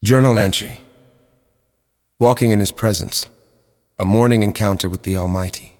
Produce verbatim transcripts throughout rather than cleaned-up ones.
Journal entry. Walking in His presence. A morning encounter with the Almighty.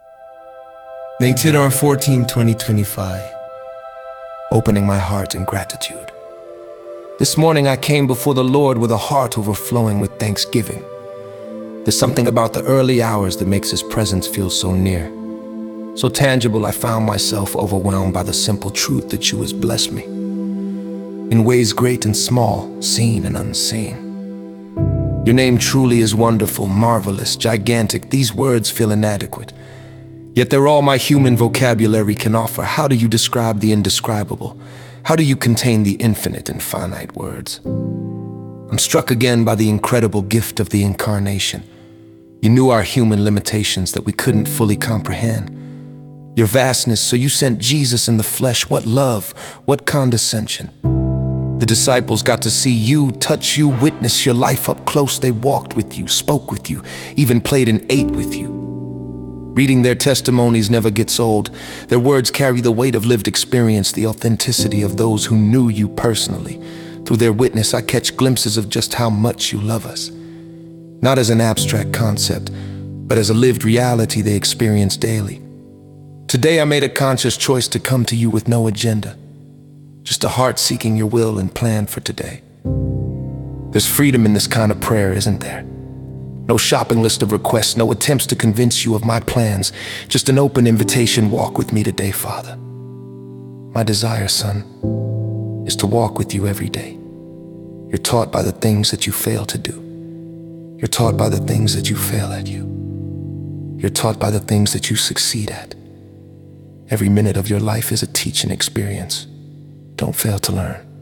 Itinerary fourteen twenty twenty-five. Opening my heart in gratitude. This morning I came before the Lord with a heart overflowing with thanksgiving. There's something about the early hours that makes His presence feel so near. So tangible, I found myself overwhelmed by the simple truth that you has blessed me. In ways great and small, seen and unseen. Your name truly is wonderful, marvelous, gigantic. These words feel inadequate. Yet they're all my human vocabulary can offer. How do you describe the indescribable? How do you contain the infinite in finite words? I'm struck again by the incredible gift of the incarnation. You knew our human limitations that we couldn't fully comprehend. Your vastness, so you sent Jesus in the flesh. What love, what condescension. The disciples got to see you, touch you, witness your life up close. They walked with you, spoke with you, even played and ate with you. Reading their testimonies never gets old. Their words carry the weight of lived experience, the authenticity of those who knew you personally. Through their witness, I catch glimpses of just how much you love us. Not as an abstract concept, but as a lived reality they experience daily. Today I made a conscious choice to come to you with no agenda. Just a heart seeking your will and plan for today. There's freedom in this kind of prayer, isn't there? No shopping list of requests, no attempts to convince you of my plans. Just an open invitation, walk with me today, Father. My desire, son, is to walk with you every day. You're taught by the things that you fail to do. You're taught by the things that you fail at you. You're taught by the things that you succeed at. Every minute of your life is a teaching experience. Don't fail to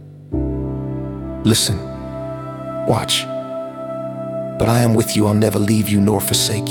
learn. Listen, watch. But I am with you, I'll never leave you nor forsake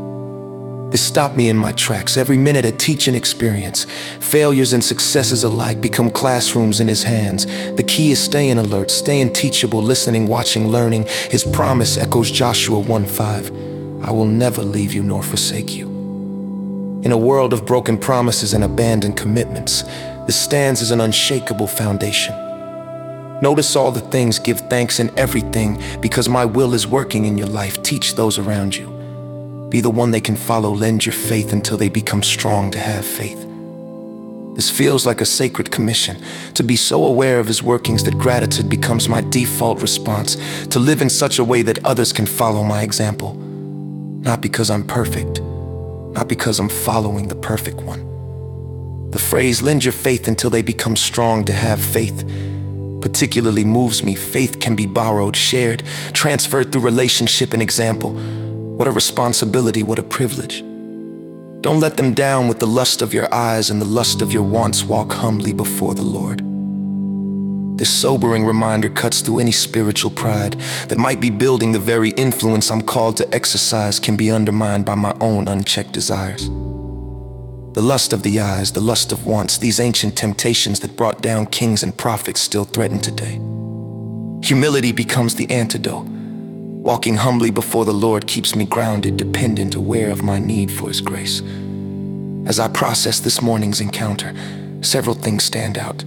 you. This stopped me in my tracks. Every minute a teaching experience. Failures and successes alike become classrooms in His hands. The key is staying alert, staying teachable, listening, watching, learning. His promise echoes Joshua one five. I will never leave you nor forsake you. In a world of broken promises and abandoned commitments, this stands as an unshakable foundation. Notice all the things, give thanks in everything, because my will is working in your life. Teach those around you. Be the one they can follow, lend your faith until they become strong to have faith. This feels like a sacred commission, to be so aware of His workings that gratitude becomes my default response, to live in such a way that others can follow my example. Not because I'm perfect, not because I'm following the perfect one. The phrase, lend your faith until they become strong to have faith, particularly moves me. Faith can be borrowed, shared, transferred through relationship and example. What a responsibility, what a privilege. Don't let them down with the lust of your eyes and the lust of your wants. Walk humbly before the Lord. This sobering reminder cuts through any spiritual pride that might be building. The very influence I'm called to exercise can be undermined by my own unchecked desires. The lust of the eyes, the lust of wants, these ancient temptations that brought down kings and prophets still threaten today. Humility becomes the antidote. Walking humbly before the Lord keeps me grounded, dependent, aware of my need for His grace. As I process this morning's encounter, several things stand out.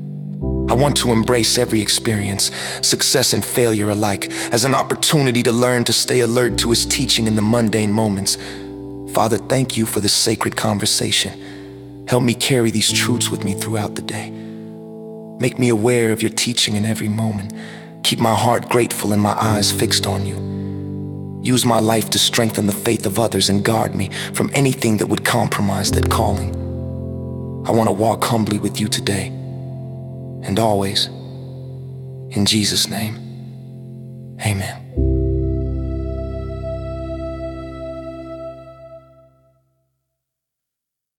I want to embrace every experience, success and failure alike, as an opportunity to learn to stay alert to His teaching in the mundane moments. Father, thank you for this sacred conversation. Help me carry these truths with me throughout the day. Make me aware of your teaching in every moment. Keep my heart grateful and my eyes fixed on you. Use my life to strengthen the faith of others and guard me from anything that would compromise that calling. I want to walk humbly with you today and always. In Jesus' name, amen.